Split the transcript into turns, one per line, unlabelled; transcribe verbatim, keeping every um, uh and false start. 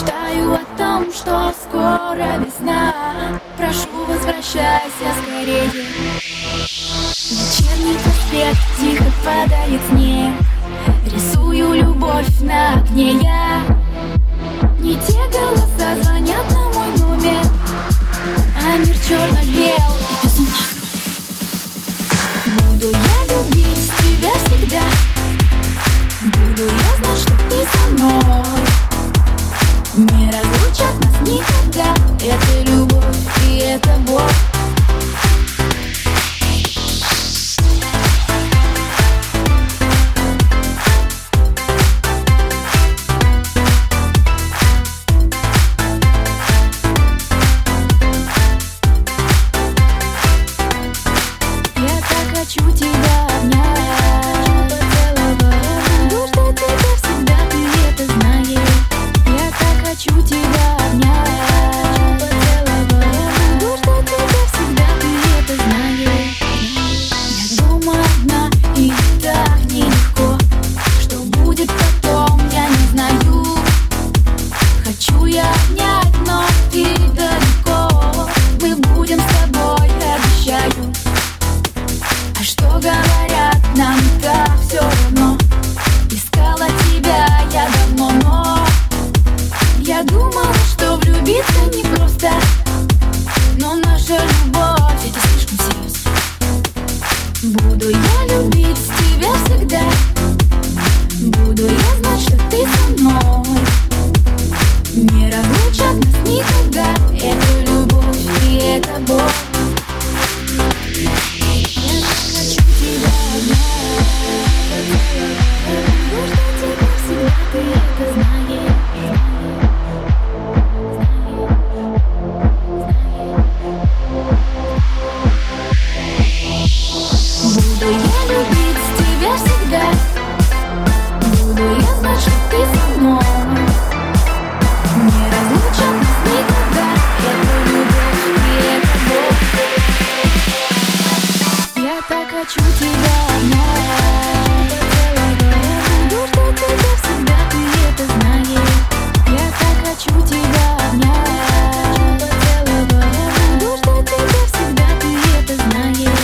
Мечтаю о том, что скоро весна. Прошу, возвращайся скорее. Вечерний проспект тихо падает снег. Рисую любовь на окне я. Не те голоса звонят на мой номер, а мир черно-бел и безумный. Буду я любить тебя всегда. Буду я знать, что ты со мной. Не разлучат нас никогда. Это любовь и это боль. Хочу тебя обнять, поцеловать. Буду ждать тебя всегда, ты это знаешь. Я так хочу тебя обнять, поцеловать. Буду ждать тебя всегда, ты это знаешь. Я дома одна, и так нелегко. Что будет потом, я не знаю. Хочу я обнять, но ты далеко. Мы будем с тобой, обещаю. А что говорят, нам так все равно. Искала тебя я давно, но я думала, что влюбиться непросто. Но наша любовь, это слишком серьезно. Буду я любить тебя всегда. Буду я знать, что ты со мной. Не разлучат нас никогда. Это любовь и это боль. Буду я любить тебя всегда. Буду я знать, что ты со мной. Не разлучат нас никогда. Это любовь и это боль. Я так хочу тебя обнять, поцеловать. Буду ждать тебя всегда, ты это знаешь. Я так хочу тебя обнять, поцеловать. Буду ждать тебя всегда, ты это знаешь.